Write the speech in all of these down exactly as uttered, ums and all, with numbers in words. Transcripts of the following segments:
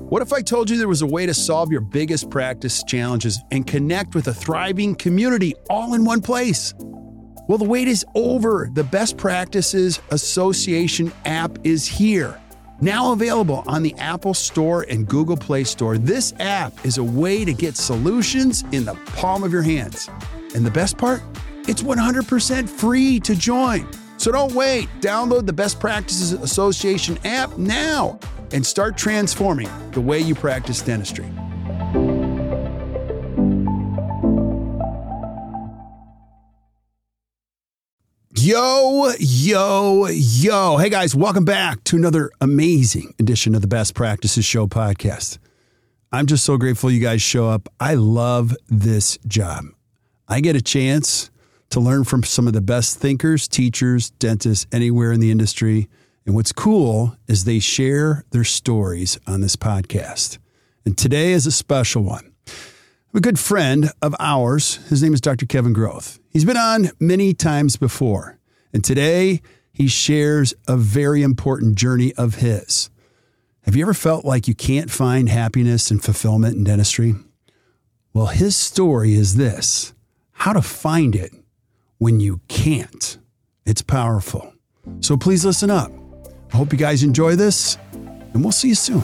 What if I told you there was a way to solve your biggest practice challenges and connect with a thriving community all in one place? Well, the wait is over. The Best Practices Association app is here. Now available on the Apple Store and Google Play Store, this app is a way to get solutions in the palm of your hands. And the best part? It's one hundred percent free to join. So don't wait. Download the Best Practices Association app now and start transforming the way you practice dentistry. Yo, yo, yo. Hey guys, welcome back to another amazing edition of the Best Practices Show podcast. I'm just so grateful you guys show up. I love this job. I get a chance to learn from some of the best thinkers, teachers, dentists, anywhere in the industry. And what's cool is they share their stories on this podcast. And today is a special one. A good friend of ours, his name is Doctor Kevin Groth. He's been on many times before. And today he shares a very important journey of his. Have you ever felt like you can't find happiness and fulfillment in dentistry? Well, his story is this: how to find it when you can't. It's powerful. So please listen up. I hope you guys enjoy this, and we'll see you soon.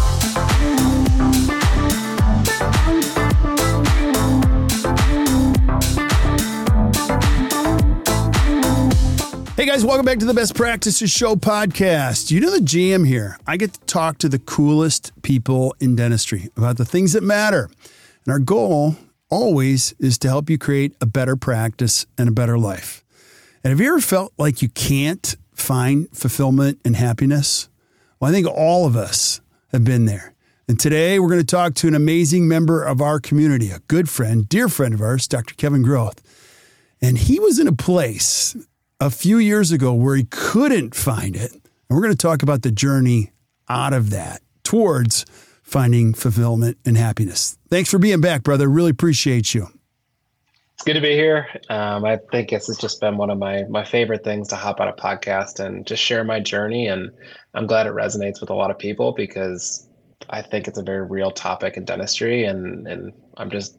Hey guys, welcome back to the Best Practices Show podcast. You know the jam here. I get to talk to the coolest people in dentistry about the things that matter. And our goal always is to help you create a better practice and a better life. And have you ever felt like you can't find fulfillment and happiness? Well, I think all of us have been there. And today we're going to talk to an amazing member of our community, a good friend, dear friend of ours, Doctor Kevin Groth. And he was in a place a few years ago where he couldn't find it. And we're going to talk about the journey out of that towards finding fulfillment and happiness. Thanks for being back, brother. Really appreciate you. It's good to be here. Um, I think this has just been one of my my favorite things to hop on a podcast and just share my journey. And I'm glad it resonates with a lot of people because I think it's a very real topic in dentistry. And, and I'm just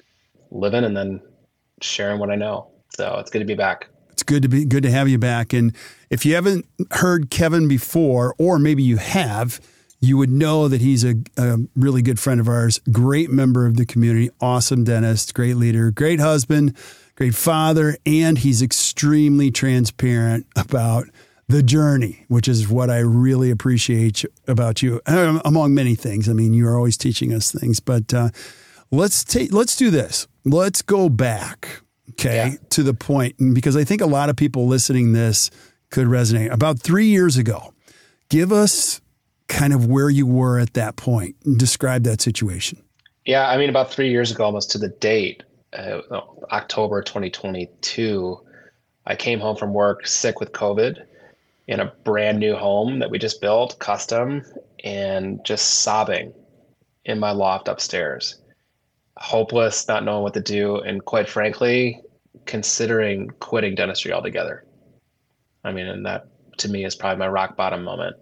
living and then sharing what I know. So it's good to be back. It's good to be good to have you back. And if you haven't heard Kevin before, or maybe you have, you would know that he's a, a really good friend of ours, great member of the community, awesome dentist, great leader, great husband, great father, and he's extremely transparent about the journey, which is what I really appreciate about you, um, among many things. I mean, you're always teaching us things, but uh, let's take let's do this. Let's go back, okay, yeah. to the point, because I think a lot of people listening this could resonate. About three years ago, give us kind of where you were at that point. Describe that situation. Yeah, I mean, about three years ago, almost to the date, uh, October twenty twenty-two, I came home from work sick with COVID in a brand new home that we just built, custom, and just sobbing in my loft upstairs. Hopeless, not knowing what to do, and quite frankly, considering quitting dentistry altogether. I mean, and that to me is probably my rock bottom moment.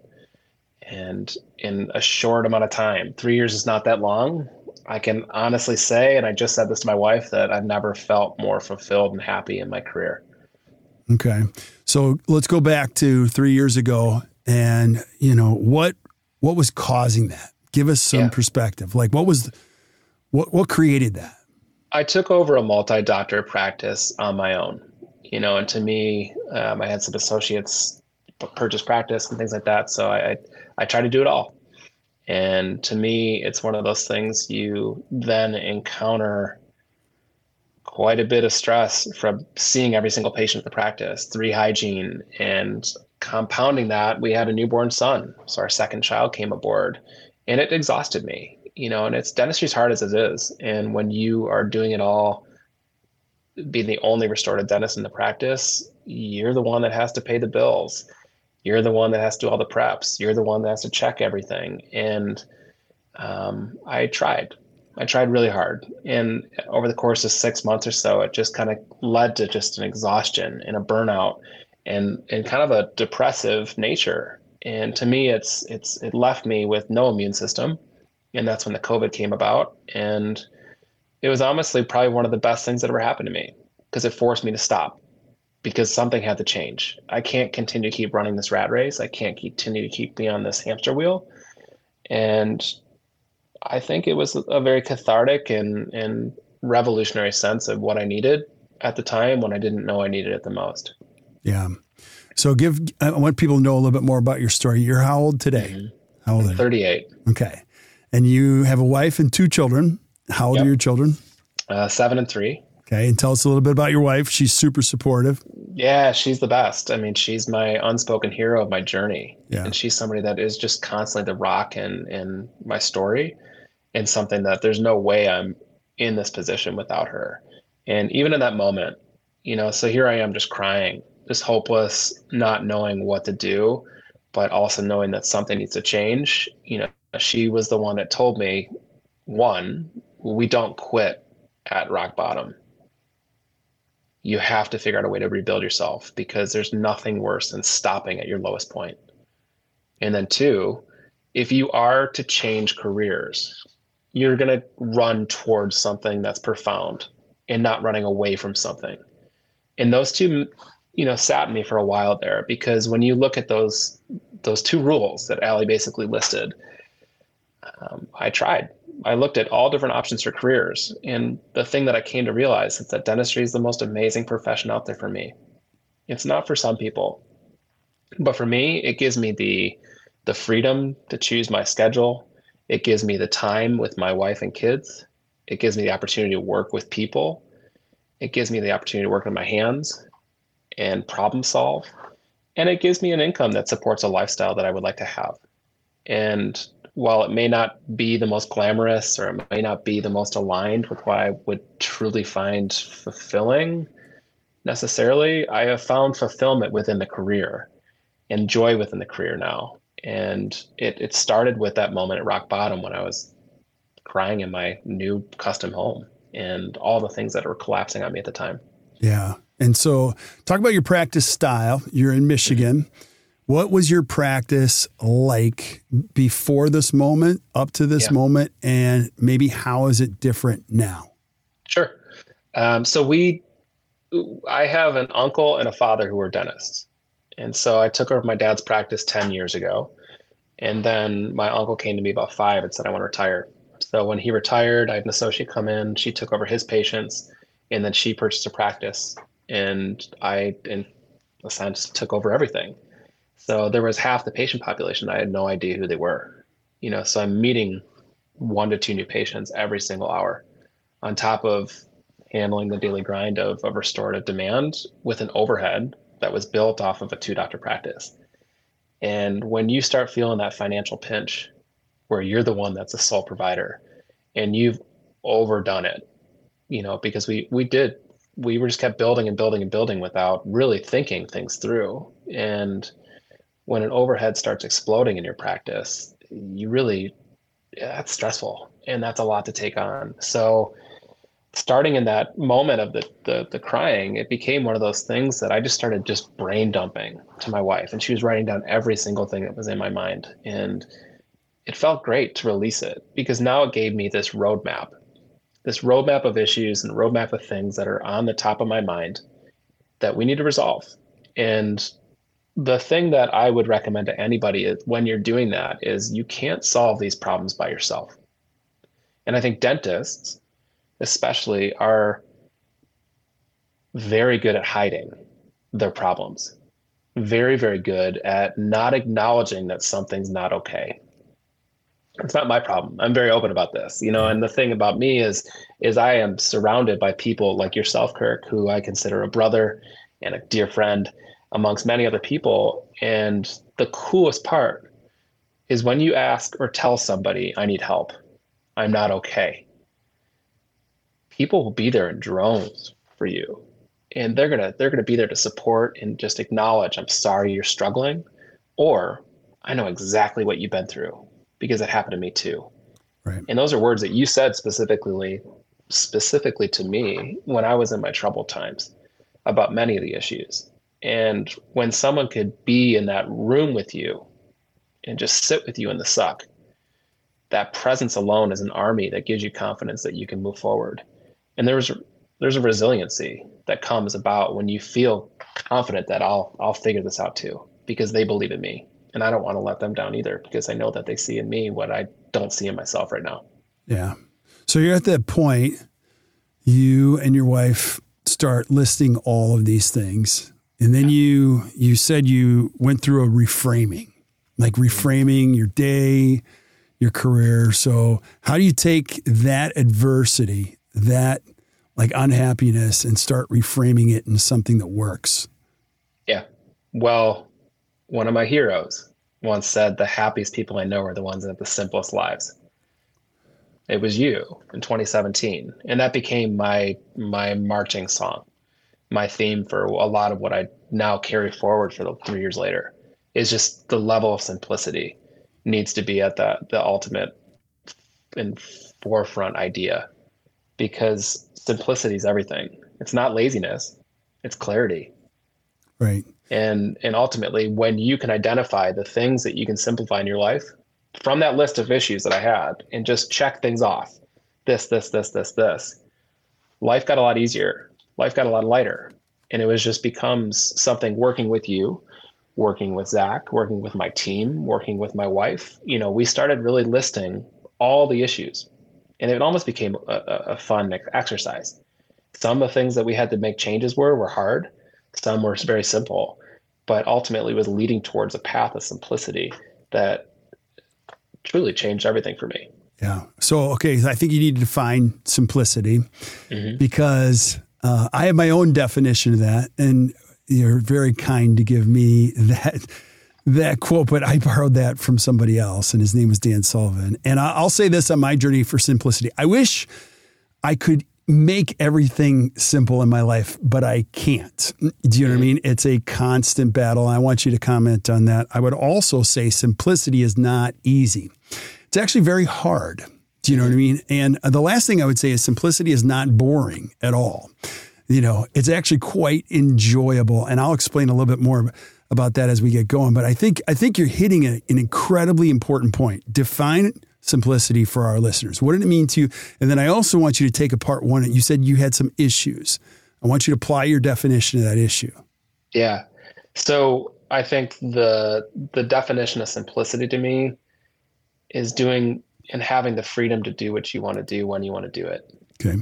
And in a short amount of time, three years is not that long. I can honestly say, and I just said this to my wife, that I've never felt more fulfilled and happy in my career. Okay. So let's go back to three years ago and, you know, what, what was causing that? Give us some yeah. perspective. Like what was, what, what created that? I took over a multi-doctor practice on my own, you know, and to me, um, I had some associates purchase practice and things like that. So I, I I try to do it all. And to me, it's one of those things you then encounter quite a bit of stress from seeing every single patient in the practice, three hygiene, and compounding that, we had a newborn son. So our second child came aboard and it exhausted me, you know, and it's dentistry's hard as it is. And when you are doing it all, being the only restorative dentist in the practice, you're the one that has to pay the bills. You're the one that has to do all the preps. You're the one that has to check everything. And um, I tried. I tried really hard. And over the course of six months or so, it just kind of led to just an exhaustion and a burnout and, and kind of a depressive nature. And to me, it's it's it left me with no immune system. And that's when the COVID came about. And it was honestly probably one of the best things that ever happened to me because it forced me to stop because something had to change. I can't continue to keep running this rat race. I can't continue to keep me on this hamster wheel. And I think it was a very cathartic and, and revolutionary sense of what I needed at the time when I didn't know I needed it the most. Yeah. So give, I want people to know a little bit more about your story. You're how old today? Mm-hmm. How old are you? thirty-eight. Okay. And you have a wife and two children. How old yep. are your children? Uh, seven and three. Okay. And tell us a little bit about your wife. She's super supportive. Yeah, she's the best. I mean, she's my unspoken hero of my journey. Yeah. And she's somebody that is just constantly the rock in, in my story and something that there's no way I'm in this position without her. And even in that moment, you know, so here I am just crying, just hopeless, not knowing what to do, but also knowing that something needs to change. You know, she was the one that told me, one, we don't quit at rock bottom. You have to figure out a way to rebuild yourself because there's nothing worse than stopping at your lowest point. And then two, if you are to change careers, you're going to run towards something that's profound and not running away from something. And those two, you know, sat in me for a while there because when you look at those, those two rules that Allie basically listed, um, I tried. I looked at all different options for careers. And the thing that I came to realize is that dentistry is the most amazing profession out there for me. It's not for some people, but for me, it gives me the, the freedom to choose my schedule. It gives me the time with my wife and kids. It gives me the opportunity to work with people. It gives me the opportunity to work with my hands and problem solve. And it gives me an income that supports a lifestyle that I would like to have. And while it may not be the most glamorous or it may not be the most aligned with what I would truly find fulfilling necessarily, I have found fulfillment within the career and joy within the career now. And it, it started with that moment at rock bottom when I was crying in my new custom home and all the things that were collapsing on me at the time. Yeah. And so talk about your practice style. You're in Michigan. Mm-hmm. What was your practice like before this moment, up to this yeah. moment, and maybe how is it different now? Sure. Um, so we, I have an uncle and a father who were dentists. And so I took over my dad's practice ten years ago. And then my uncle came to me about five and said, I want to retire. So when he retired, I had an associate come in, she took over his patients, and then she purchased a practice. And I, in a sense, took over everything. So there was half the patient population. I had no idea who they were, you know, so I'm meeting one to two new patients every single hour on top of handling the daily grind of, of restorative demand with an overhead that was built off of a two doctor practice. And when you start feeling that financial pinch where you're the one that's a sole provider and you've overdone it, you know, because we, we did, we were just kept building and building and building without really thinking things through. And when an overhead starts exploding in your practice, you really, yeah, that's stressful and that's a lot to take on. So starting in that moment of the, the, the crying, it became one of those things that I just started just brain dumping to my wife, and she was writing down every single thing that was in my mind. And it felt great to release it because now it gave me this roadmap, this roadmap of issues and roadmap of things that are on the top of my mind that we need to resolve. And the thing that I would recommend to anybody is when you're doing that is you can't solve these problems by yourself. And I think dentists especially are very good at hiding their problems, very, very good at not acknowledging that something's not okay. It's not my problem. I'm very open about this, you know, and the thing about me is, is I am surrounded by people like yourself, Kirk, who I consider a brother and a dear friend amongst many other people. And the coolest part is when you ask or tell somebody, I need help, I'm not okay, people will be there in drones for you. And they're going to, they're going to be there to support and just acknowledge, I'm sorry you're struggling, or I know exactly what you've been through because it happened to me too. Right. And those are words that you said specifically, specifically to me when I was in my troubled times about many of the issues. And when someone could be in that room with you and just sit with you in the suck, that presence alone is an army that gives you confidence that you can move forward. And there's there's a resiliency that comes about when you feel confident that I'll I'll figure this out too, because they believe in me. And I don't want to let them down either, because I know that they see in me what I don't see in myself right now. Yeah. So you're at that point, you and your wife start listing all of these things. And then you you said you went through a reframing, like reframing your day, your career. So how do you take that adversity, that like unhappiness, and start reframing it into something that works? Yeah. Well, one of my heroes once said, the happiest people I know are the ones that have the simplest lives. It was you in twenty seventeen. And that became my my marching song, my theme for a lot of what I now carry forward for the three years later, is just the level of simplicity needs to be at the, the ultimate and forefront idea, because simplicity is everything. It's not laziness, it's clarity. Right. And and ultimately, when you can identify the things that you can simplify in your life from that list of issues that I had, and just check things off, this, this, this, this, this, life got a lot easier. Life got a lot lighter. And it was just becomes something working with you, working with Zach, working with my team, working with my wife. You know, we started really listing all the issues, and it almost became a, a fun exercise. Some of the things that we had to make changes were, were hard. Some were very simple, but ultimately was leading towards a path of simplicity that truly changed everything for me. Yeah. So, okay. I think you need to define simplicity, mm-hmm. because uh, I have my own definition of that, and you're very kind to give me that, that quote, but I borrowed that from somebody else, and his name was Dan Sullivan. And I'll say this on my journey for simplicity. I wish I could make everything simple in my life, but I can't. Do you know what I mean? It's a constant battle. I want you to comment on that. I would also say simplicity is not easy. It's actually very hard. Do you know what I mean? And the last thing I would say is simplicity is not boring at all. You know, it's actually quite enjoyable. And I'll explain a little bit more about that as we get going. But I think, I think you're hitting a, an incredibly important point. Define simplicity for our listeners. What did it mean to you? And then I also want you to take apart one. You said you had some issues. I want you to apply your definition of that issue. Yeah. So I think the the definition of simplicity to me is doing and having the freedom to do what you want to do when you want to do it. Okay.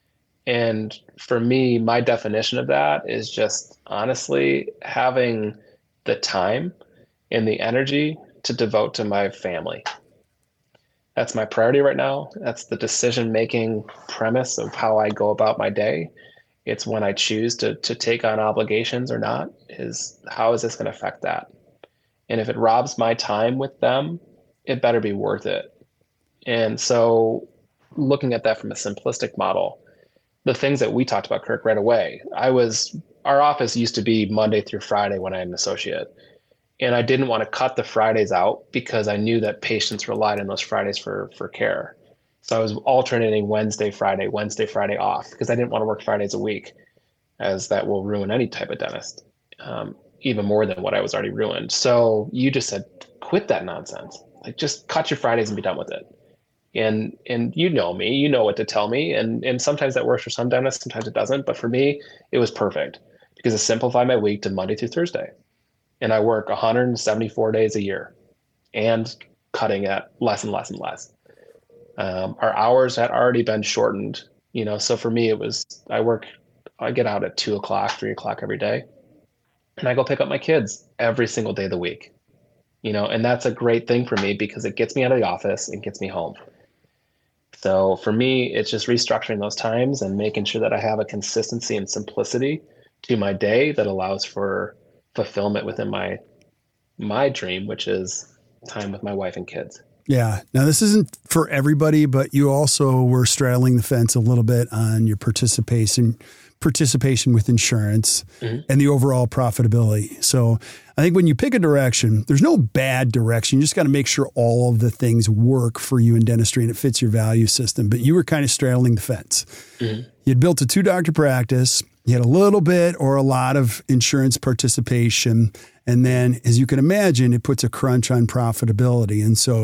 And for me, my definition of that is just honestly having the time and the energy to devote to my family. That's my priority right now. That's the decision-making premise of how I go about my day. It's when I choose to to take on obligations or not, is how is this going to affect that? And if it robs my time with them, it better be worth it. And so looking at that from a simplistic model, the things that we talked about, Kirk, right away, I was, our office used to be Monday through Friday when I had an associate. And I didn't want to cut the Fridays out because I knew that patients relied on those Fridays for, for care. So I was alternating Wednesday, Friday, Wednesday, Friday off, because I didn't want to work Fridays a week, as that will ruin any type of dentist, um, even more than what I was already ruined. So you just said, quit that nonsense. Like, just cut your Fridays and be done with it. And and you know me, you know what to tell me. And, and sometimes that works for some dentists, sometimes it doesn't. But for me, it was perfect because it simplified my week to Monday through Thursday. And I work one hundred seventy-four days a year and cutting at less and less and less. Um, our hours had already been shortened, you know, so for me, it was, I work, I get out at two o'clock, three o'clock every day, and I go pick up my kids every single day of the week, you know, and that's a great thing for me because it gets me out of the office and gets me home. So for me, it's just restructuring those times and making sure that I have a consistency and simplicity to my day that allows for fulfillment within my my dream, which is time with my wife and kids. Yeah. Now, this isn't for everybody, but you also were straddling the fence a little bit on your participation participation with insurance mm-hmm. and the overall profitability. So I think when you pick a direction, there's no bad direction. You just got to make sure all of the things work for you in dentistry and it fits your value system. But you were kind of straddling the fence. Mm-hmm. You'd built a two-doctor practice. You had a little bit or a lot of insurance participation. And then, as you can imagine, it puts a crunch on profitability. And so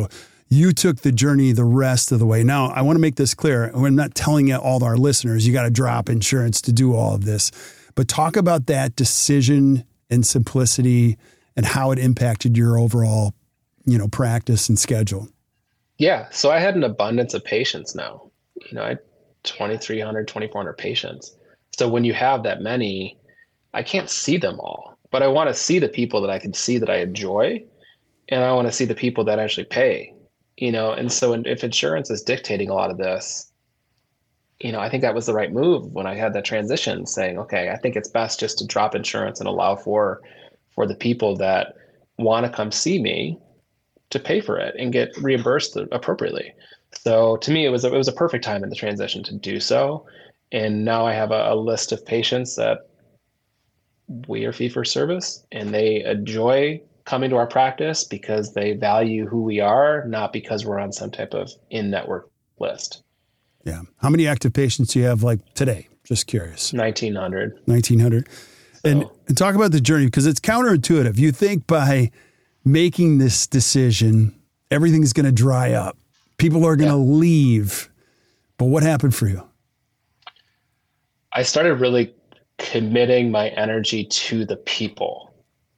you took the journey the rest of the way. Now, I want to make this clear. We're not telling all our listeners, you got to drop insurance to do all of this, but talk about that decision and simplicity and how it impacted your overall, you know, practice and schedule. Yeah. So I had an abundance of patients now. You know, I had twenty-three hundred, twenty-four hundred patients. So when you have that many, I can't see them all, but I want to see the people that I can see that I enjoy. And I want to see the people that actually pay, you know? And so if insurance is dictating a lot of this, you know, I think that was the right move when I had that transition, saying, okay, I think it's best just to drop insurance and allow for, for the people that want to come see me to pay for it and get reimbursed appropriately. So to me, it was a, it was a perfect time in the transition to do so. And now I have a, a list of patients that we are fee for service, and they enjoy coming to our practice because they value who we are, not because we're on some type of in-network list. Yeah. How many active patients do you have like today? Just curious. nineteen hundred. nineteen hundred. So, and, and talk about the journey, because it's counterintuitive. You think by making this decision, everything's going to dry up. People are going to yeah. leave. But what happened for you? I started really committing my energy to the people.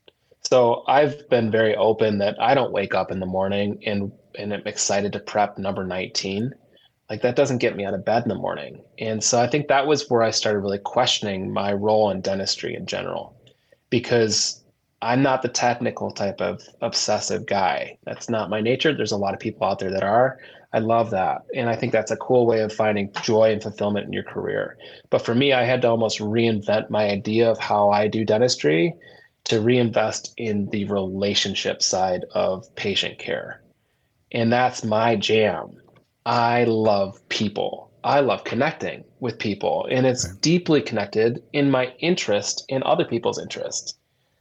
So I've been very open that I don't wake up in the morning and, and I'm excited to prep number nineteen. Like, that doesn't get me out of bed in the morning. And so I think that was where I started really questioning my role in dentistry in general, because I'm not the technical type of obsessive guy. That's not my nature. There's a lot of people out there that are. I love that. And I think that's a cool way of finding joy and fulfillment in your career. But for me, I had to almost reinvent my idea of how I do dentistry to reinvest in the relationship side of patient care. And that's my jam. I love people. I love connecting with people. And it's okay. deeply connected in my interest in other people's interests.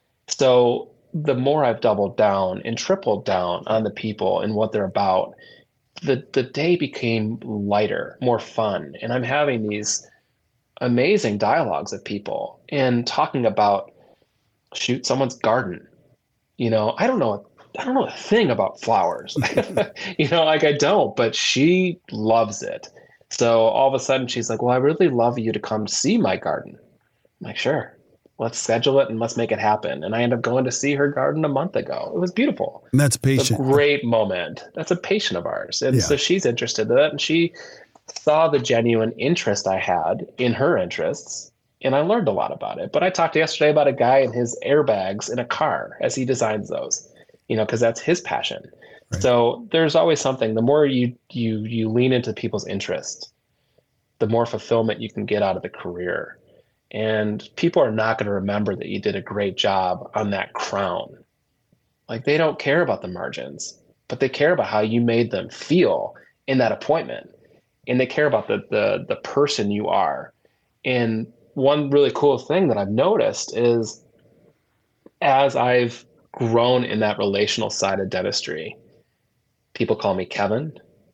So the more I've doubled down and tripled down on the people and what they're about, the, the day became lighter, more fun. And I'm having these amazing dialogues with people and talking about, shoot, someone's garden. You know, I don't know, I don't know a thing about flowers. You know, like I don't, but she loves it. So all of a sudden she's like, well, I really love you to come see my garden. I'm like, sure. Let's schedule it and let's make it happen. And I ended up going to see her garden a month ago. It was beautiful. And that's patient. It's a great moment. That's a patient of ours. And yeah. so she's interested in it. And she saw the genuine interest I had in her interests. And I learned a lot about it. But I talked yesterday about a guy and his airbags in a car as he designs those, you know, because that's his passion. Right. So there's always something. The more you you you lean into people's interests, the more fulfillment you can get out of the career. And people are not going to remember that you did a great job on that crown. Like, they don't care about the margins, but they care about how you made them feel in that appointment. And they care about the the the person you are. And one really cool thing that I've noticed is, as I've grown in that relational side of dentistry, people call me Kevin.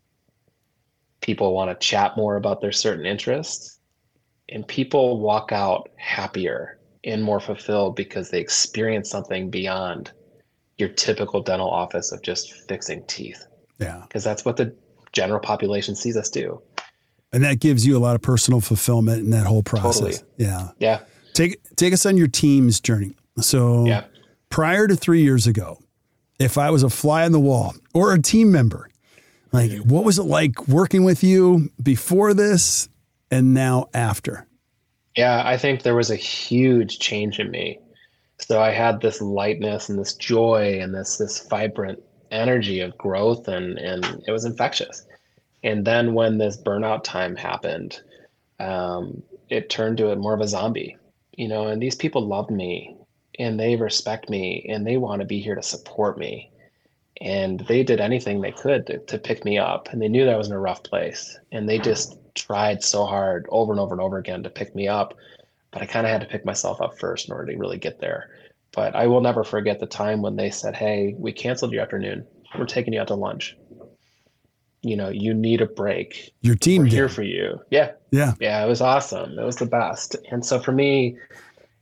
People want to chat more about their certain interests. And people walk out happier and more fulfilled because they experience something beyond your typical dental office of just fixing teeth. Yeah. Because that's what the general population sees us do. And that gives you a lot of personal fulfillment in that whole process. Totally. Yeah. Yeah. Take take us on your team's journey. So yeah. prior to three years ago, if I was a fly on the wall or a team member, like, what was it like working with you before this and now after? Yeah, I think there was a huge change in me. So I had this lightness and this joy and this this vibrant energy of growth, and and it was infectious. And then when this burnout time happened, um, it turned to a more of a zombie, you know, and these people love me and they respect me and they want to be here to support me. And they did anything they could to, to pick me up. And they knew that I was in a rough place. And they just tried so hard over and over and over again to pick me up. But I kind of had to pick myself up first in order to really get there. But I will never forget the time when they said, hey, we canceled your afternoon. We're taking you out to lunch. You know, you need a break. Your team We're did. here for you. Yeah. Yeah. Yeah. It was awesome. It was the best. And so for me,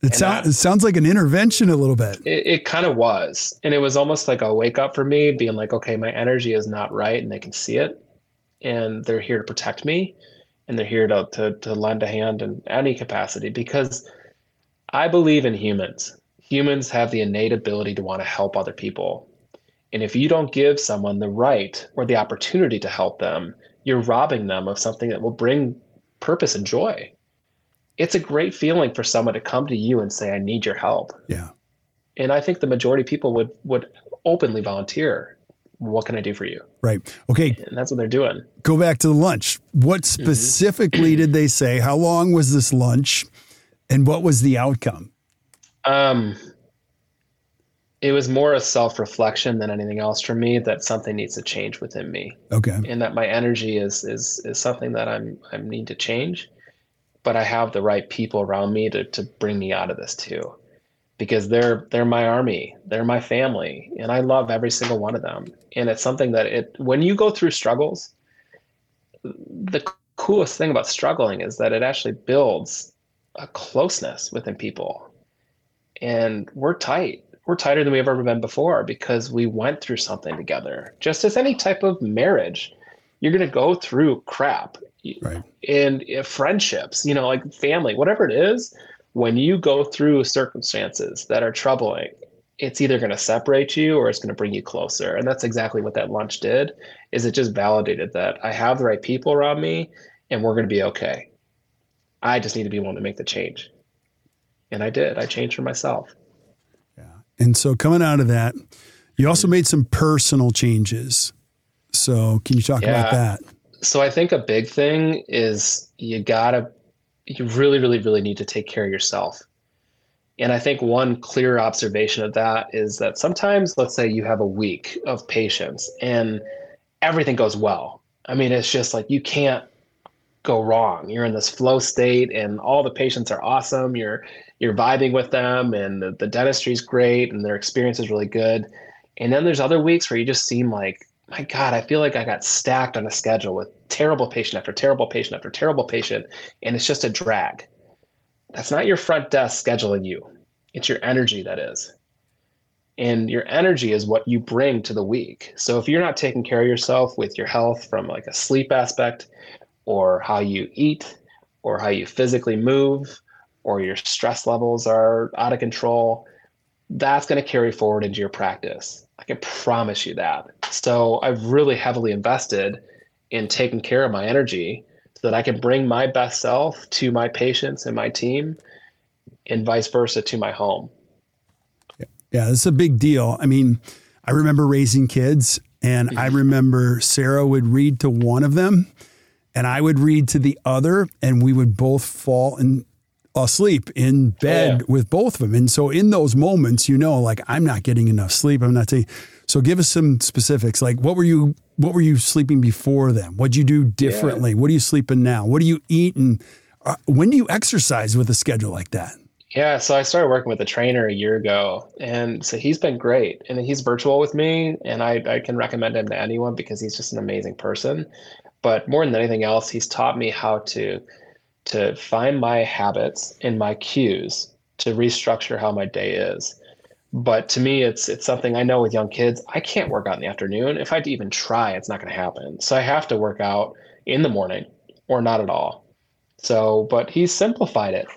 It, sound, it sounds like an intervention a little bit. It, it kind of was. And it was almost like a wake up for me, being like, okay, my energy is not right, and they can see it. And they're here to protect me. And they're here to, to, to lend a hand in any capacity, because I believe in humans. Humans have the innate ability to want to help other people. And if you don't give someone the right or the opportunity to help them, you're robbing them of something that will bring purpose and joy. It's a great feeling for someone to come to you and say, I need your help. Yeah. And I think the majority of people would, would openly volunteer. What can I do for you? Right. Okay. And that's what they're doing. Go back to the lunch. What specifically mm-hmm. did they say? How long was this lunch? And what was the outcome? Um, it was more a self-reflection than anything else for me, that something needs to change within me. Okay. And that my energy is, is, is something that I'm, I need to change. But I have the right people around me to, to bring me out of this too, because they're, they're my army, they're my family, and I love every single one of them. And it's something that it, when you go through struggles, the coolest thing about struggling is that it actually builds a closeness within people. And we're tight. We're tighter than we've ever been before, because we went through something together. Just as any type of marriage, you're going to go through crap. Right. And if friendships, you know, like family, whatever it is, when you go through circumstances that are troubling, it's either going to separate you or it's going to bring you closer. And that's exactly what that lunch did, is it just validated that I have the right people around me and we're going to be okay. I just need to be willing to make the change. And I did. I changed for myself. Yeah. And so coming out of that, you also made some personal changes. So can you talk yeah. about that? So I think a big thing is you gotta, you really, really, really need to take care of yourself. And I think one clear observation of that is that sometimes, let's say you have a week of patients and everything goes well. I mean, it's just like, you can't go wrong. You're in this flow state and all the patients are awesome. You're, you're vibing with them, and the, the dentistry is great and their experience is really good. And then there's other weeks where you just seem like, my God, I feel like I got stacked on a schedule with terrible patient after terrible patient after terrible patient, and it's just a drag. That's not your front desk scheduling you. It's your energy that is. And your energy is what you bring to the week. So if you're not taking care of yourself with your health from like a sleep aspect, or how you eat, or how you physically move, or your stress levels are out of control, that's going to carry forward into your practice. I can promise you that. So I've really heavily invested in taking care of my energy so that I can bring my best self to my patients and my team, and vice versa to my home. Yeah, yeah, it's a big deal. I mean, I remember raising kids, and mm-hmm. I remember Sarah would read to one of them and I would read to the other, and we would both fall in asleep in bed yeah. with both of them. And so in those moments, you know, like, I'm not getting enough sleep. I'm not taking. So give us some specifics. Like, what were you, what were you sleeping before then? What'd you do differently? Yeah. What are you sleeping now? What do you eat? And uh, when do you exercise with a schedule like that? Yeah. So I started working with a trainer a year ago, and so he's been great, and he's virtual with me, and I, I can recommend him to anyone because he's just an amazing person. But more than anything else, he's taught me how to to find my habits and my cues to restructure how my day is. But to me, it's it's something I know with young kids, I can't work out in the afternoon. If I even try, it's not going to happen. So I have to work out in the morning or not at all. So, but he's simplified it.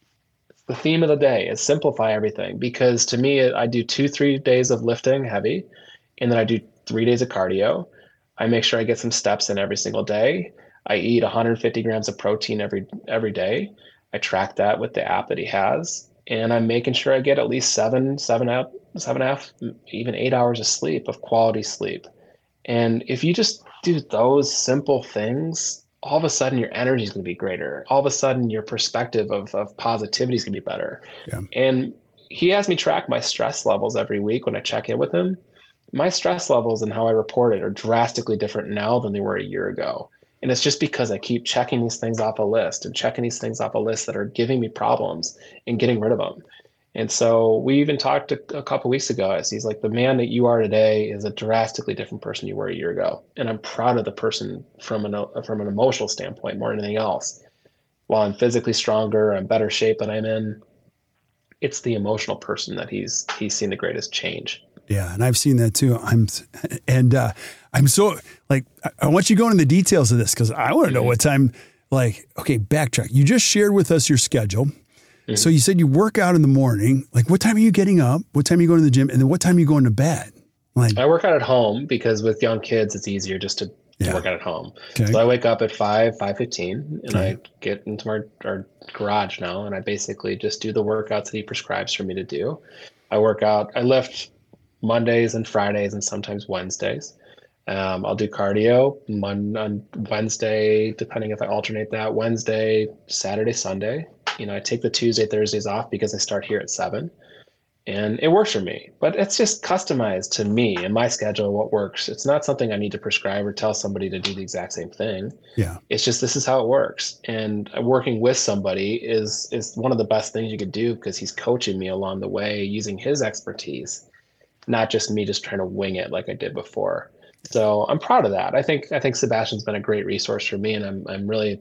The theme of the day is simplify everything, because to me, I do two, three days of lifting heavy, and then I do three days of cardio. I make sure I get some steps in every single day. I eat one hundred fifty grams of protein every every day. I track that with the app that he has, and I'm making sure I get at least seven, seven, up, seven and a half, even eight hours of sleep, of quality sleep. And if you just do those simple things, all of a sudden your energy is going to be greater. All of a sudden your perspective of, of positivity is going to be better. Yeah. And he has me track my stress levels every week when I check in with him. My stress levels and how I report it are drastically different now than they were a year ago. And it's just because I keep checking these things off a list and checking these things off a list that are giving me problems and getting rid of them. And so we even talked a, a couple of weeks ago. He's like, the man that you are today is a drastically different person you were a year ago. And I'm proud of the person from an, from an emotional standpoint more than anything else. While I'm physically stronger, I'm better shape than I'm in, it's the emotional person that he's he's seen the greatest change. Yeah, and I've seen that too. I'm and uh, I'm so like I want you to go into the details of this because I want to know mm-hmm. what time. Like, okay, backtrack. You just shared with us your schedule. Mm-hmm. So you said you work out in the morning. Like, what time are you getting up? What time are you going to the gym? And then what time are you going to bed? Like, I work out at home because with young kids, it's easier just to, yeah. to work out at home. Okay. So I wake up at five, five fifteen, and okay. I get into our, our garage now, and I basically just do the workouts that he prescribes for me to do. I work out. I lift Mondays and Fridays and sometimes Wednesdays. Um, I'll do cardio Mon- on Wednesday, depending if I alternate that. Wednesday, Saturday, Sunday. You know, I take the Tuesday, Thursdays off because I start here at seven. And it works for me, but it's just customized to me and my schedule, what works. It's not something I need to prescribe or tell somebody to do the exact same thing. Yeah. It's just, this is how it works. And working with somebody is, is one of the best things you could do because he's coaching me along the way using his expertise, not just me just trying to wing it like I did before. So I'm proud of that. I think, I think Sebastian's been a great resource for me, and I'm, I'm really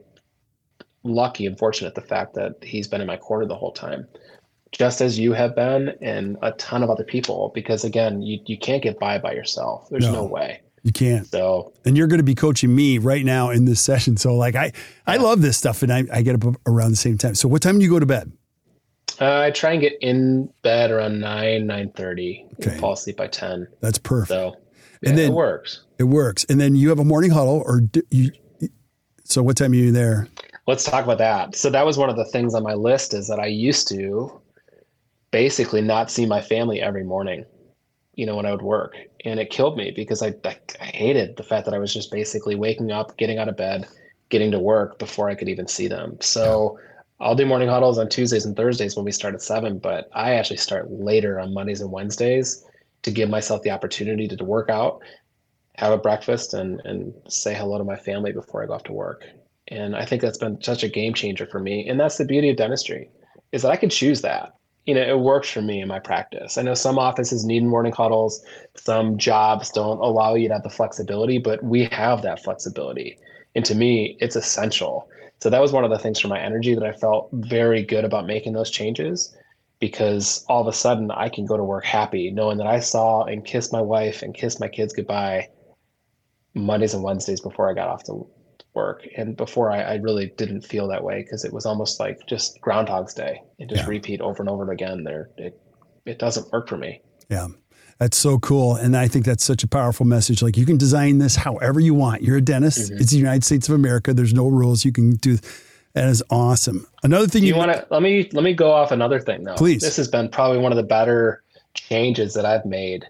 lucky and fortunate the fact that he's been in my corner the whole time. Just as you have been, and a ton of other people, because again, you, you can't get by by yourself. There's no, no way. You can't. So, and you're going to be coaching me right now in this session. So like, I, yeah. I love this stuff, and I, I get up around the same time. So what time do you go to bed? Uh, I try and get in bed around nine, nine thirty, okay. and fall asleep by ten. That's perfect. So yeah, and then, it works. It works. And then you have a morning huddle, or do you, so what time are you there? Let's talk about that. So that was one of the things on my list, is that I used to basically not see my family every morning, you know, when I would work. And it killed me because I, I, I hated the fact that I was just basically waking up, getting out of bed, getting to work before I could even see them. So yeah. I'll do morning huddles on Tuesdays and Thursdays when we start at seven, but I actually start later on Mondays and Wednesdays to give myself the opportunity to, to work out, have a breakfast, and, and say hello to my family before I go off to work. And I think that's been such a game changer for me. And that's the beauty of dentistry, is that I can choose that. You know, it works for me in my practice. I know some offices need morning huddles. Some jobs don't allow you to have the flexibility, but we have that flexibility. And to me, it's essential. So that was one of the things for my energy that I felt very good about making those changes, because all of a sudden I can go to work happy, knowing that I saw and kissed my wife and kissed my kids goodbye Mondays and Wednesdays before I got off to work. And before I, I really didn't feel that way, because it was almost like just Groundhog's Day and just yeah. repeat over and over again. There, it it doesn't work for me. Yeah, that's so cool. And I think that's such a powerful message. Like, you can design this however you want. You're a dentist. Mm-hmm. It's the United States of America. There's no rules. You can do. That is awesome. Another thing you, you want to let me let me go off another thing though. Please. This has been probably one of the better changes that I've made,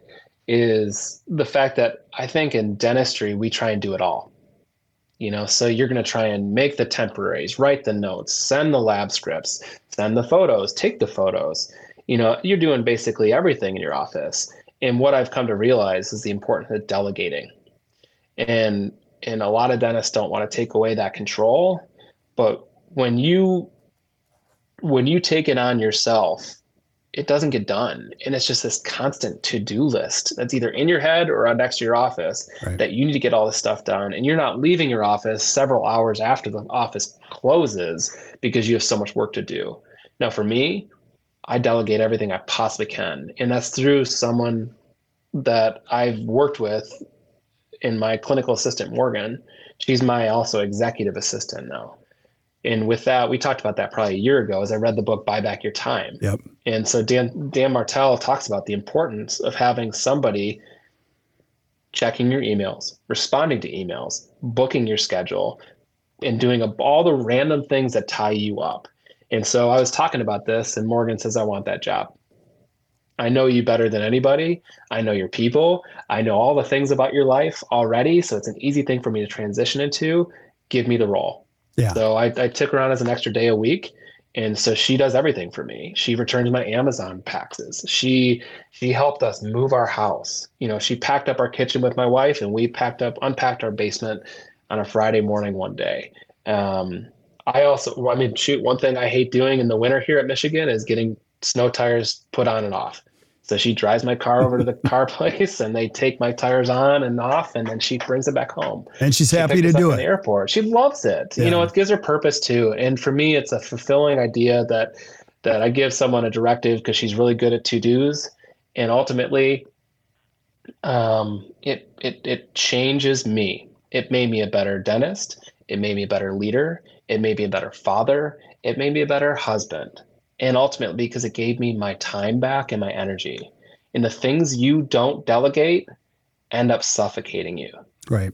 is the fact that I think in dentistry we try and do it all. You know, so you're going to try and make the temporaries, write the notes, send the lab scripts, send the photos, take the photos. You know, you're doing basically everything in your office. And what I've come to realize is the importance of delegating. And and a lot of dentists don't want to take away that control. But when you when you take it on yourself, it doesn't get done. And it's just this constant to-do list that's either in your head or on next to your office, right, that you need to get all this stuff done. And you're not leaving your office several hours after the office closes because you have so much work to do. Now, for me, I delegate everything I possibly can. And that's through someone that I've worked with in my clinical assistant, Morgan. She's my also executive assistant now. And with that, we talked about that probably a year ago as I read the book, Buy Back Your Time. Yep. And so Dan, Dan Martell talks about the importance of having somebody checking your emails, responding to emails, booking your schedule, and doing a, all the random things that tie you up. And so I was talking about this, and Morgan says, I want that job. I know you better than anybody. I know your people. I know all the things about your life already. So it's an easy thing for me to transition into. Give me the role. Yeah. So I, I took her on as an extra day a week. And so she does everything for me. She returns my Amazon packages. She she helped us move our house. You know, she packed up our kitchen with my wife, and we packed up, unpacked our basement on a Friday morning one day. Um, I also, I mean, shoot, one thing I hate doing in the winter here at Michigan is getting snow tires put on and off. So she drives my car over to the car place, and they take my tires on and off, and then she brings it back home. And she's she happy to do it. The airport. She loves it. Yeah. You know, it gives her purpose too. And for me, it's a fulfilling idea that that I give someone a directive because she's really good at to-dos, and ultimately um, it, it, it changes me. It made me a better dentist. It made me a better leader. It made me a better father. It made me a better husband. And ultimately, because it gave me my time back and my energy. And the things you don't delegate end up suffocating you. Right.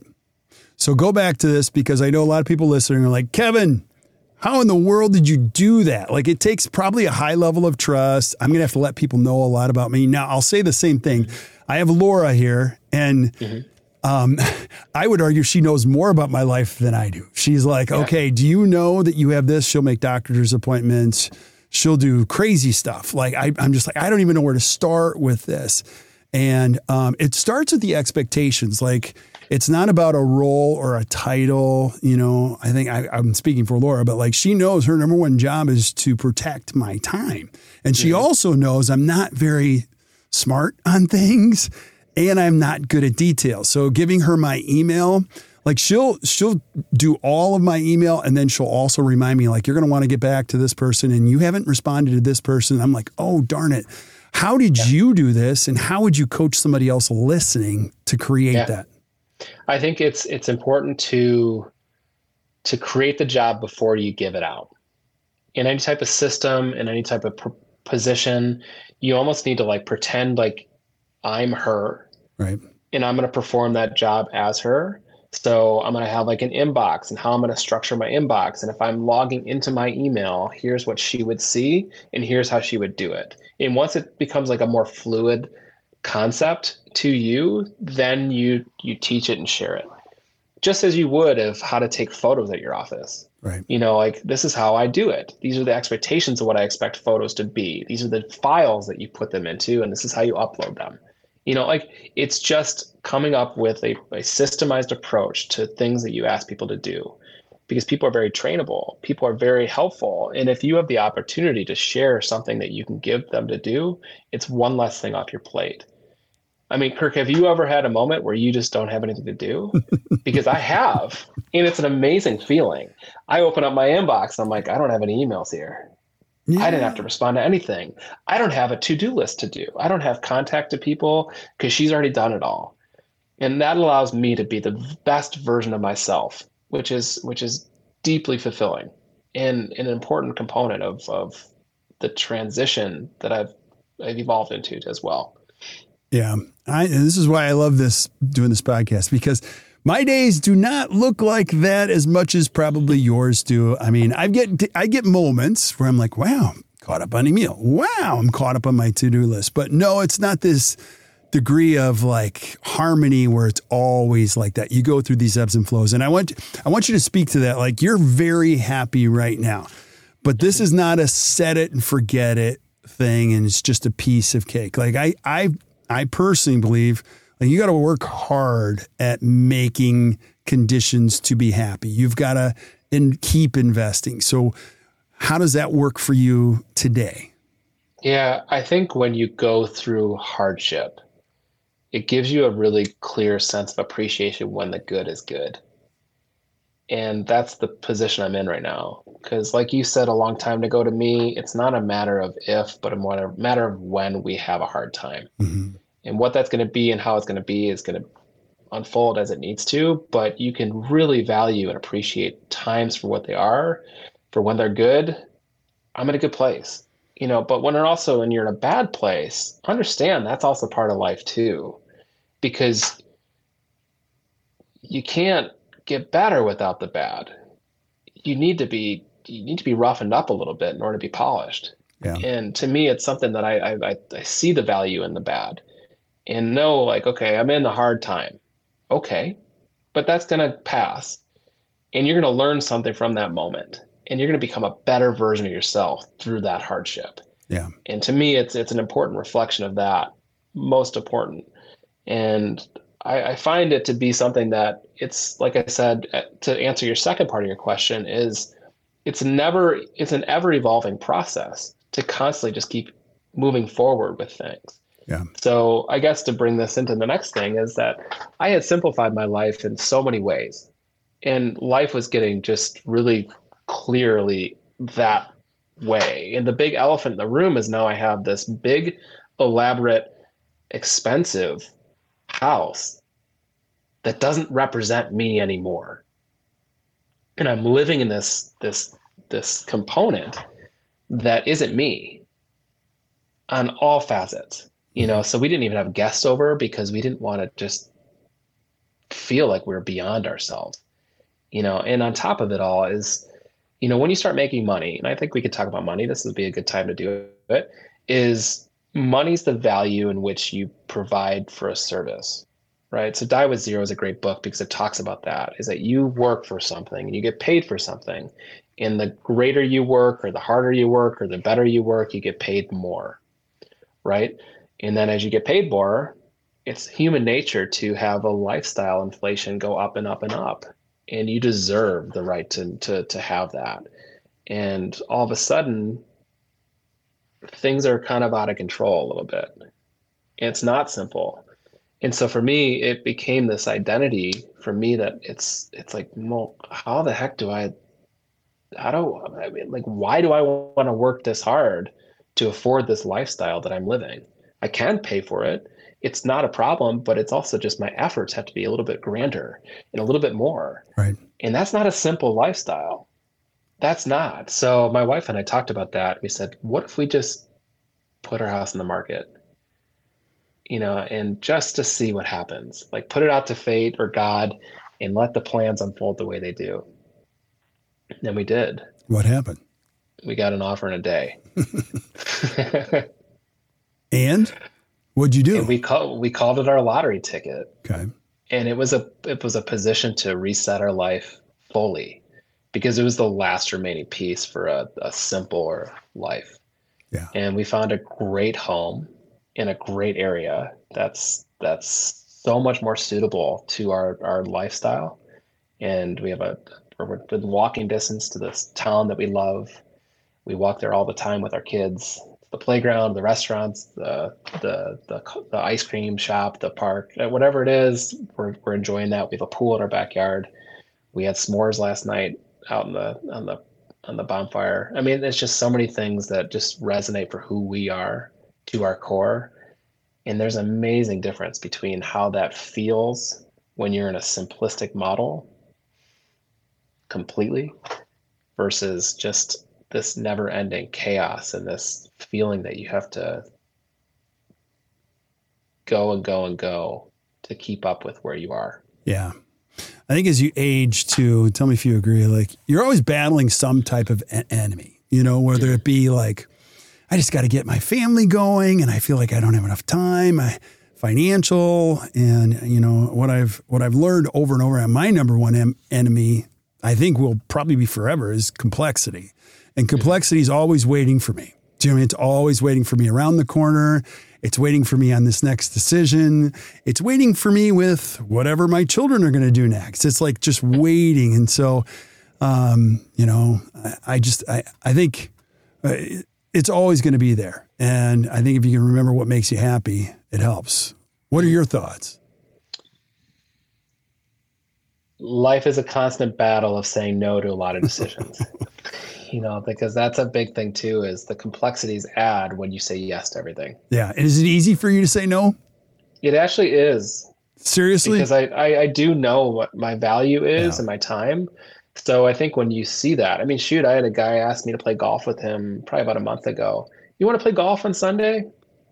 So go back to this, because I know a lot of people listening are like, Kevin, how in the world did you do that? Like, it takes probably a high level of trust. I'm going to have to let people know a lot about me. Now, I'll say the same thing. I have Laura here, and mm-hmm. um, I would argue she knows more about my life than I do. She's like, yeah. okay, do you know that you have this? She'll make doctor's appointments. She'll do crazy stuff. Like, I, I'm just like, I don't even know where to start with this. And um, it starts with the expectations. Like, it's not about a role or a title. You know, I think I, I'm speaking for Laura, but like, she knows her number one job is to protect my time. And she yeah. also knows I'm not very smart on things, and I'm not good at details. So giving her my email, like she'll, she'll do all of my email, and then she'll also remind me, like, you're going to want to get back to this person, and you haven't responded to this person. I'm like, oh, darn it. How did yeah. you do this? And how would you coach somebody else listening to create yeah. that? I think it's, it's important to, to create the job before you give it out. In any type of system, in any type of pr- position, you almost need to like pretend like I'm her, right? And I'm going to perform that job as her. So I'm going to have like an inbox, and how I'm going to structure my inbox. And if I'm logging into my email, here's what she would see, and here's how she would do it. And once it becomes like a more fluid concept to you, then you, you teach it and share it. Just as you would of how to take photos at your office. Right. You know, like, this is how I do it. These are the expectations of what I expect photos to be. These are the files that you put them into, and this is how you upload them. You know, like, it's just coming up with a, a systemized approach to things that you ask people to do, because people are very trainable. People are very helpful. And if you have the opportunity to share something that you can give them to do, it's one less thing off your plate. I mean, Kirk, have you ever had a moment where you just don't have anything to do? Because I have, and it's an amazing feeling. I open up my inbox, and I'm like, I don't have any emails here. Yeah. I didn't have to respond to anything. I don't have a to-do list to do. I don't have contact to people, because she's already done it all. And that allows me to be the best version of myself, which is which is deeply fulfilling and an important component of, of the transition that I've, I've evolved into as well. Yeah. I, and this is why I love this, doing this podcast, because my days do not look like that as much as probably yours do. I mean, I get, I get moments where I'm like, wow, caught up on email. Wow, I'm caught up on my to-do list. But no, it's not this degree of like harmony where it's always like that. You go through these ebbs and flows. And I want, I want you to speak to that. Like, you're very happy right now, but this is not a set it and forget it thing. And it's just a piece of cake. Like, I, I, I personally believe, like, you got to work hard at making conditions to be happy. You've got to in, keep investing. So how does that work for you today? Yeah, I think when you go through hardship, it gives you a really clear sense of appreciation when the good is good. And that's the position I'm in right now. Because like you said a long time ago to me, it's not a matter of if, but a matter of when we have a hard time. Mm-hmm. And what that's going to be and how it's going to be is going to unfold as it needs to. But you can really value and appreciate times for what they are. For when they're good, I'm in a good place. You know, but when they're also, when you're in a bad place, understand that's also part of life too. Because you can't get better without the bad. You need to be, you need to be roughened up a little bit in order to be polished. Yeah. And to me, it's something that I, I, I see the value in the bad. And know, like, okay, I'm in a hard time. Okay, but that's going to pass. And you're going to learn something from that moment. And you're going to become a better version of yourself through that hardship. Yeah. And to me, it's it's an important reflection of that, most important. And I, I find it to be something that it's, like I said, to answer your second part of your question, is it's never, it's an ever evolving process to constantly just keep moving forward with things. Yeah. So I guess to bring this into the next thing is that I had simplified my life in so many ways, and life was getting just really clearly that way. And the big elephant in the room is now I have this big, elaborate, expensive house that doesn't represent me anymore. And I'm living in this, this, this component that isn't me on all facets, you know? So we didn't even have guests over because we didn't want to just feel like we were beyond ourselves, you know? And on top of it all is, you know, when you start making money, and I think we could talk about money, this would be a good time to do it, is money's the value in which you provide for a service, right? So Die with Zero is a great book because it talks about that, is that you work for something and you get paid for something. And the greater you work or the harder you work or the better you work, you get paid more, right? And then as you get paid more, it's human nature to have a lifestyle inflation go up and up and up. And you deserve the right to, to, to have that. And all of a sudden, things are kind of out of control a little bit. It's not simple. And so for me, it became this identity for me that it's, it's like, well, how the heck do I, how do I mean, like, why do I want to work this hard to afford this lifestyle that I'm living? I can pay for it. It's not a problem, but it's also just my efforts have to be a little bit grander and a little bit more. Right. And that's not a simple lifestyle. That's not. So my wife and I talked about that. We said, what if we just put our house in the market, you know, and just to see what happens, like put it out to fate or God and let the plans unfold the way they do. And we did. What happened? We got an offer in a day. And what'd you do? And we call, we called it our lottery ticket. Okay. And it was a, it was a position to reset our life fully because it was the last remaining piece for a, a simpler life. Yeah. And we found a great home in a great area that's that's so much more suitable to our, our lifestyle. And we have a we're within walking distance to this town that we love. We walk there all the time with our kids. The playground, the restaurants, the the the, the ice cream shop, the park, whatever it is, we're we're enjoying that. We have a pool in our backyard. We had s'mores last night out in the on the on the bonfire. I mean, it's just so many things that just resonate for who we are to our core. And there's an amazing difference between how that feels when you're in a simplistic model completely versus just this never-ending chaos and this feeling that you have to go and go and go to keep up with where you are. Yeah. I think as you age too, tell me if you agree, like you're always battling some type of en- enemy, you know, whether it be like, I just got to get my family going and I feel like I don't have enough time, I, financial. And you know, what I've, what I've learned over and over, and my number one em- enemy, I think will probably be forever, is complexity. And complexity is always waiting for me. Do you know what I mean? It's always waiting for me around the corner. It's waiting for me on this next decision. It's waiting for me with whatever my children are going to do next. It's like just waiting. And so, um, you know, I, I just, I, I think uh, it's always going to be there. And I think if you can remember what makes you happy, it helps. What are your thoughts? Life is a constant battle of saying no to a lot of decisions. You know, because that's a big thing too, is the complexities add when you say yes to everything. Yeah. And is it easy for you to say no? It actually is. Seriously? Because I, I, I do know what my value is Yeah. and my time. So I think when you see that, I mean, shoot, I had a guy ask me to play golf with him probably about a month ago. You want to play golf on Sunday?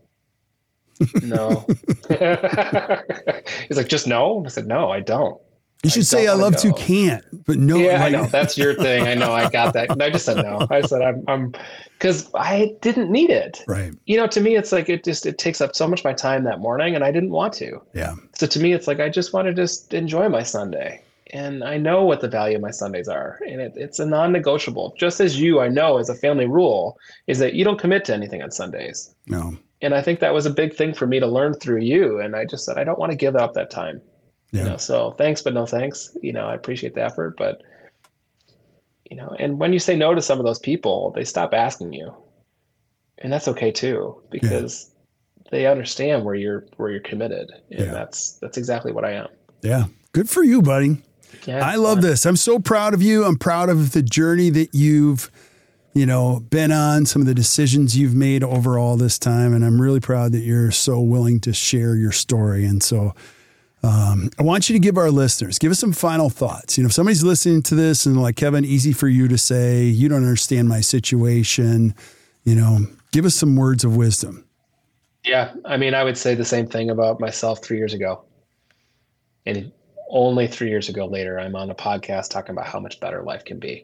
No. He's like, just no? I said, no, I don't. You should I say I love to, can't, but no. Yeah, like, I know. That's your thing. I know. I got that. And I just said no. I said I'm, I'm, because I didn't need it. Right. You know, to me, it's like it just it takes up so much of my time that morning, and I didn't want to. Yeah. So to me, it's like I just want to just enjoy my Sunday, and I know what the value of my Sundays are, and it, it's a non-negotiable. Just as you, I know, as a family rule, is that you don't commit to anything on Sundays. No. And I think that was a big thing for me to learn through you. And I just said I don't want to give up that time. Yeah. You know, so thanks, but no thanks. You know, I appreciate the effort, but you know, and when you say no to some of those people, they stop asking you, and that's okay too, because yeah. they understand where you're where you're committed, and yeah. that's that's exactly what I am. Yeah, good for you, buddy. Yeah, I love fun. This. I'm so proud of you. I'm proud of the journey that you've you know, been on, some of the decisions you've made over all this time. And I'm really proud that you're so willing to share your story. And so um, I want you to give our listeners, give us some final thoughts. You know, if somebody's listening to this and like, Kevin, easy for you to say, you don't understand my situation, you know, give us some words of wisdom. Yeah. I mean, I would say the same thing about myself three years ago. And only three years ago later, I'm on a podcast talking about how much better life can be.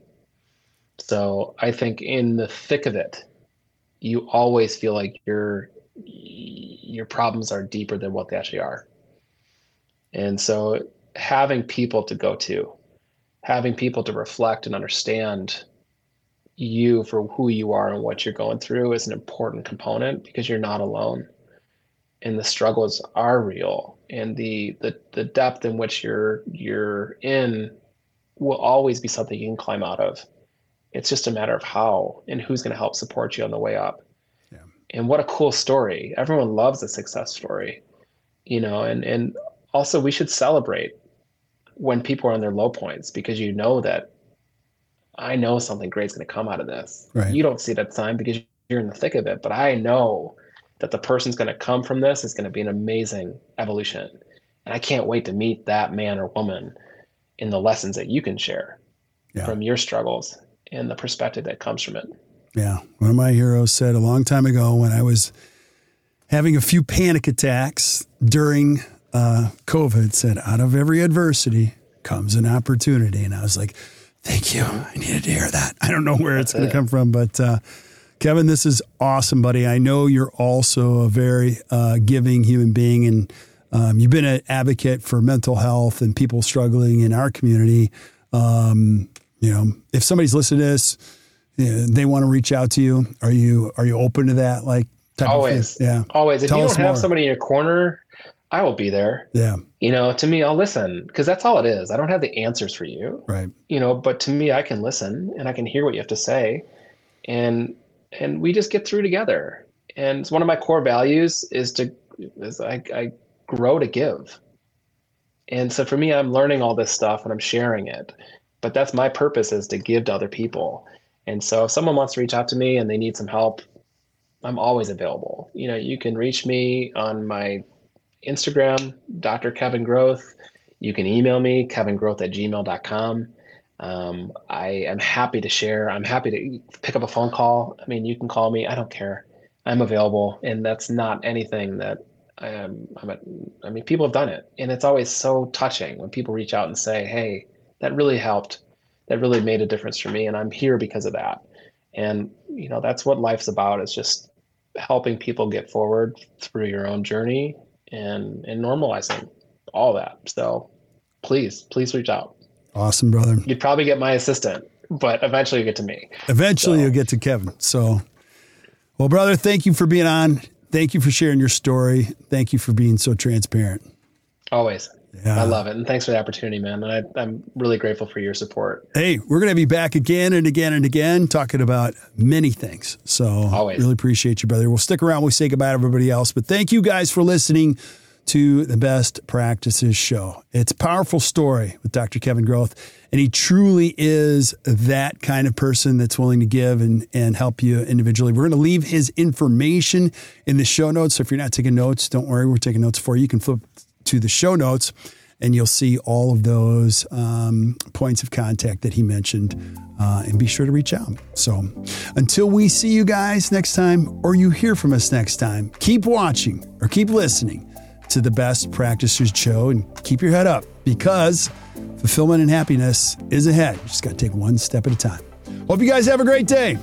So I think in the thick of it, you always feel like your, your problems are deeper than what they actually are. And so having people to go to, having people to reflect and understand you for who you are and what you're going through is an important component, because you're not alone. And the struggles are real. And the the the depth in which you're you're in will always be something you can climb out of. It's just a matter of how and who's going to help support you on the way up. Yeah. And what a cool story. Everyone loves a success story, you know, and and also we should celebrate when people are on their low points, because you know that I know something great is going to come out of this. Right. You don't see it at the time because you're in the thick of it, but I know that the person's going to come from this is going to be an amazing evolution. And I can't wait to meet that man or woman in the lessons that you can share yeah. from your struggles and the perspective that comes from it. Yeah. One of my heroes said a long time ago when I was having a few panic attacks during uh, COVID, said, out of every adversity comes an opportunity. And I was like, thank you. I needed to hear that. I don't know where That's it's going to come from, but uh, Kevin, this is awesome, buddy. I know you're also a very uh, giving human being, and um, you've been an advocate for mental health and people struggling in our community. Um, you know, if somebody's listening to this, you know, they want to reach out to you. Are you are you open to that? Like type always, of yeah, always. If Tell you don't have more. somebody in your corner, I will be there. Yeah. You know, to me, I'll listen, because that's all it is. I don't have the answers for you. Right. You know, but to me, I can listen and I can hear what you have to say. And, and we just get through together. And it's one of my core values is to, is I, I grow to give. And so for me, I'm learning all this stuff and I'm sharing it, but that's my purpose, is to give to other people. And so if someone wants to reach out to me and they need some help, I'm always available. You know, you can reach me on my Instagram, Doctor Kevin Groth. You can email me, kevin groth at gmail dot com. Um, I am happy to share. I'm happy to pick up a phone call. I mean, you can call me. I don't care. I'm available. And that's not anything that I am. I'm a, I mean, people have done it. And it's always so touching when people reach out and say, hey, that really helped. That really made a difference for me. And I'm here because of that. And, you know, that's what life's about, is just helping people get forward through your own journey and, and normalizing all that. So please, please reach out. Awesome, brother. You'd probably get my assistant, but eventually you get to me. Eventually so. You'll get to Kevin. So, well, brother, thank you for being on. Thank you for sharing your story. Thank you for being so transparent. Always. Yeah. I love it. And thanks for the opportunity, man. And I, I'm really grateful for your support. Hey, we're going to be back again and again and again talking about many things. So Always. Really appreciate you, brother. We'll stick around. We'll say goodbye to everybody else. But thank you guys for listening to the Best Practices Show. It's a powerful story with Doctor Kevin Groth, and he truly is that kind of person that's willing to give and, and help you individually. We're going to leave his information in the show notes. So if you're not taking notes, don't worry. We're taking notes for you. You can flip to the show notes and you'll see all of those um, points of contact that he mentioned, uh, and be sure to reach out. So until we see you guys next time, or you hear from us next time, keep watching or keep listening to the Best Practices Show, and keep your head up, because fulfillment and happiness is ahead. You just got to take one step at a time. Hope you guys have a great day.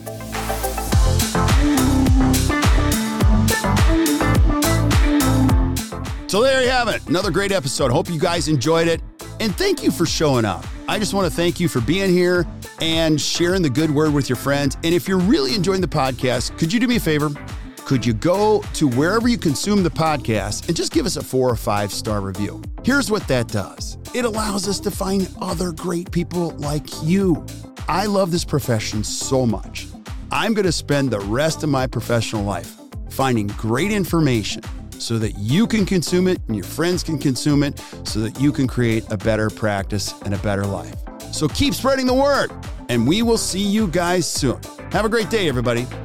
So there you have it. Another great episode. Hope you guys enjoyed it. And thank you for showing up. I just want to thank you for being here and sharing the good word with your friends. And if you're really enjoying the podcast, could you do me a favor? Could you go to wherever you consume the podcast and just give us a four or five star review? Here's what that does. It allows us to find other great people like you. I love this profession so much. I'm going to spend the rest of my professional life finding great information so that you can consume it and your friends can consume it, so that you can create a better practice and a better life. So keep spreading the word, and we will see you guys soon. Have a great day, everybody.